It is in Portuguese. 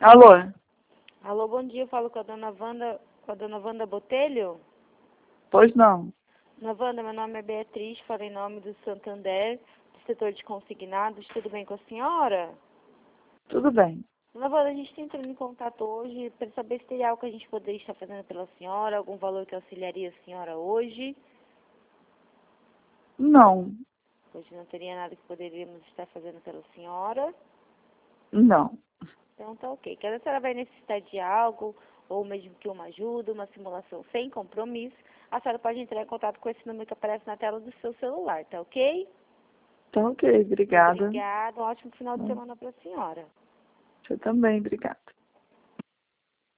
Alô? Alô, bom dia. Eu falo com a dona Wanda Botelho. Pois não. Dona Wanda, meu nome é Beatriz, falo em nome do Santander, do setor de consignados. Tudo bem com a senhora? Tudo bem. Dona Wanda, a gente está entrando em contato hoje para saber se teria algo que a gente poderia estar fazendo pela senhora, algum valor que auxiliaria a senhora hoje. Não. Hoje não teria nada que poderíamos estar fazendo pela senhora. Não. Então tá ok. Caso a senhora vai necessitar de algo, ou mesmo que uma ajuda, uma simulação sem compromisso, a senhora pode entrar em contato com esse número que aparece na tela do seu celular, tá ok? Tá ok, obrigada. Obrigada. Um ótimo final de semana para a senhora. Você também, obrigada.